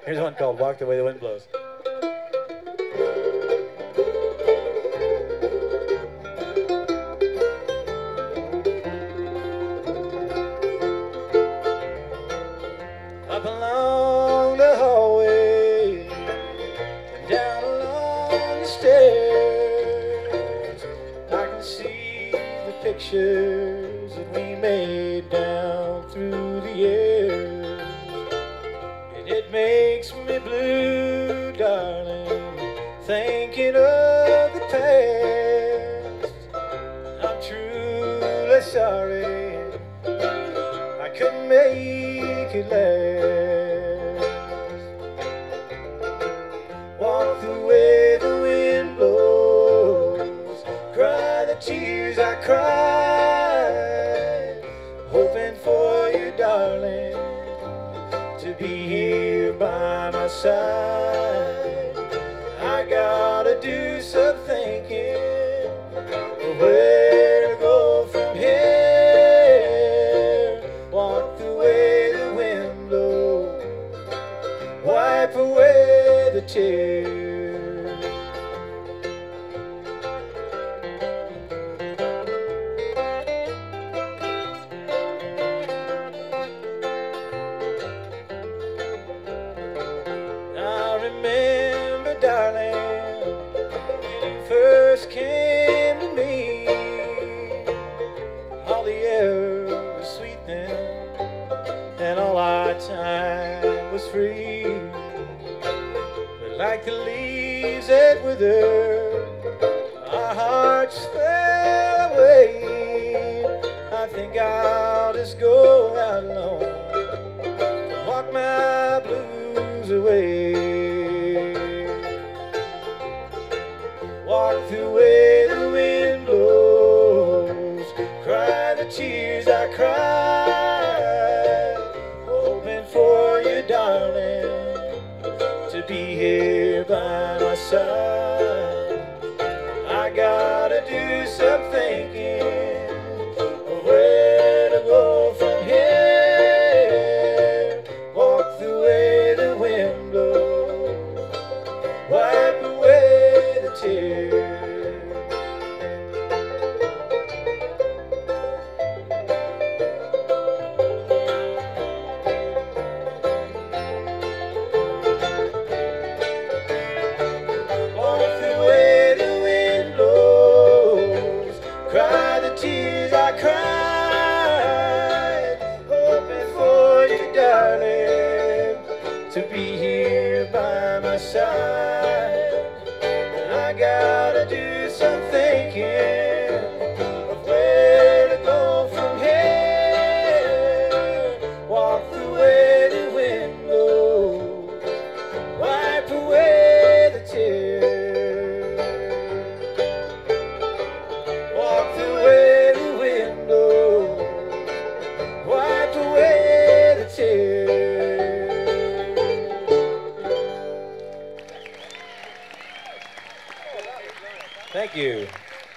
Here's one called Walk the Way the Wind Blows. Up along the hallway and down along the stairs, I can see the pictures that we made down through the years. And it makes me blue, darling, thinking of the past. I'm truly sorry I couldn't make it last. Walk the way the wind blows, cry the tears I cried, hoping for you, darling, to be here by my side. I gotta do some thinking of where to go from here. Walk the way the wind blows, wipe away the tears. I remember, darling, when you first came to me, all the air was sweet then, and all our time was free. But like the leaves that wither, our hearts fell away. I think I'll just go out alone, walk my blues away. Walk the way the wind blows, cry the tears I cried, hoping for you, darling, to be here by my side. I gotta do some thinking of where to go from here. Walk the way the wind blows, wipe away the tears. Walk the way the wind blows, cry the tears I cried, hoping for you, darling, to be here by my side. I gotta do some thinking of where to go from here. Walk the way the wind blows, wipe away the tears. Walk the way the wind blows, wipe away the tears. Thank you.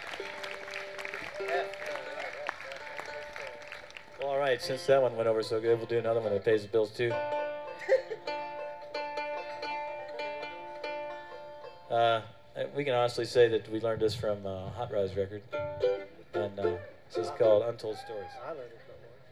Well, all right, since that one went over so good, we'll do another one that pays the bills too. We can honestly say that we learned this from Hot Rod's record, and this is called Untold Stories. I learned it from